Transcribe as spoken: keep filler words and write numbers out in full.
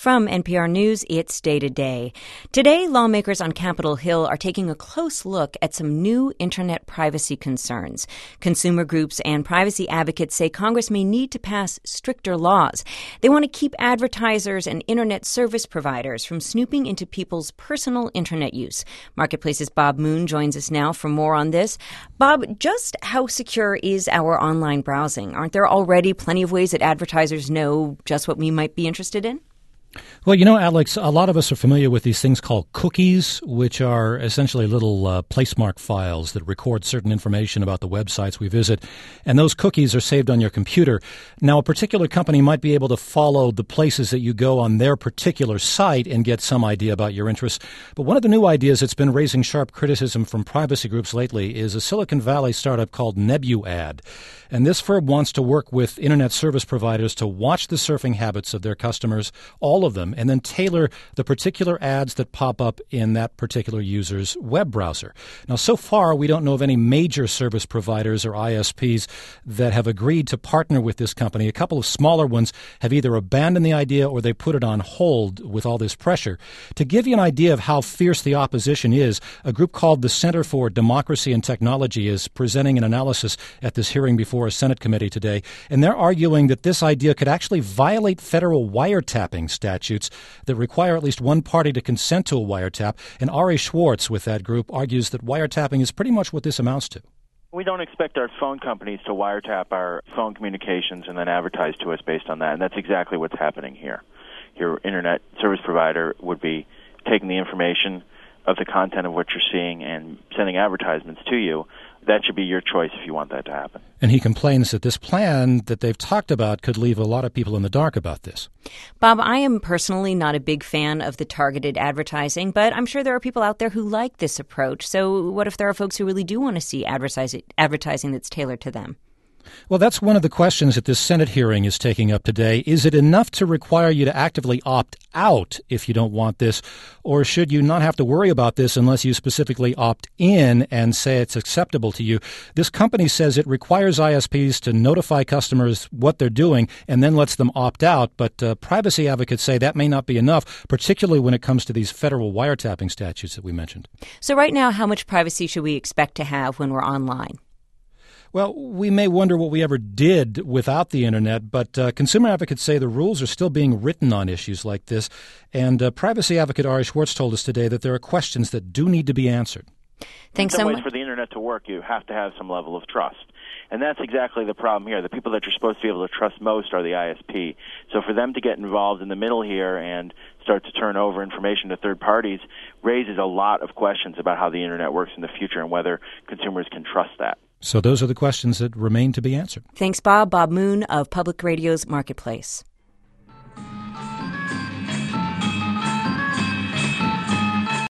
From N P R News, it's Day to Day. Today, lawmakers on Capitol Hill are taking a close look at some new Internet privacy concerns. Consumer groups and privacy advocates say Congress may need to pass stricter laws. They want to keep advertisers and Internet service providers from snooping into people's personal Internet use. Marketplace's Bob Moon joins us now for more on this. Bob, just how secure is our online browsing? Aren't there already plenty of ways that advertisers know just what we might be interested in? Well, you know, Alex, a lot of us are familiar with these things called cookies, which are essentially little uh, placemark files that record certain information about the websites we visit. And those cookies are saved on your computer. Now, a particular company might be able to follow the places that you go on their particular site and get some idea about your interests. But one of the new ideas that's been raising sharp criticism from privacy groups lately is a Silicon Valley startup called Nebuad. And this firm wants to work with Internet service providers to watch the surfing habits of their customers, all of them, and then tailor the particular ads that pop up in that particular user's web browser. Now, so far, we don't know of any major service providers or I S Ps that have agreed to partner with this company. A couple of smaller ones have either abandoned the idea or they put it on hold with all this pressure. To give you an idea of how fierce the opposition is, a group called the Center for Democracy and Technology is presenting an analysis at this hearing before a Senate committee today, and they're arguing that this idea could actually violate federal wiretapping statutes that require at least one party to consent to a wiretap. And Ari Schwartz with that group argues that wiretapping is pretty much what this amounts to. We don't expect our phone companies to wiretap our phone communications and then advertise to us based on that, and that's exactly what's happening here. Your Internet service provider would be taking the information of the content of what you're seeing and sending advertisements to you. That should be your choice if you want that to happen. And he complains that this plan that they've talked about could leave a lot of people in the dark about this. Bob, I am personally not a big fan of the targeted advertising, but I'm sure there are people out there who like this approach. So what if there are folks who really do want to see advertising that's tailored to them? Well, that's one of the questions that this Senate hearing is taking up today. Is it enough to require you to actively opt out if you don't want this, or should you not have to worry about this unless you specifically opt in and say it's acceptable to you? This company says it requires I S Ps to notify customers what they're doing and then lets them opt out, but uh, privacy advocates say that may not be enough, particularly when it comes to these federal wiretapping statutes that we mentioned. So right now, how much privacy should we expect to have when we're online? Well, we may wonder what we ever did without the Internet, but uh, consumer advocates say the rules are still being written on issues like this. And uh, privacy advocate Ari Schwartz told us today that there are questions that do need to be answered. Thanks In some so ways, much. for the Internet to work, you have to have some level of trust. And that's exactly the problem here. The people that you're supposed to be able to trust most are the I S P. So for them to get involved in the middle here and start to turn over information to third parties raises a lot of questions about how the Internet works in the future and whether consumers can trust that. So those are the questions that remain to be answered. Thanks, Bob. Bob Moon of Public Radio's Marketplace.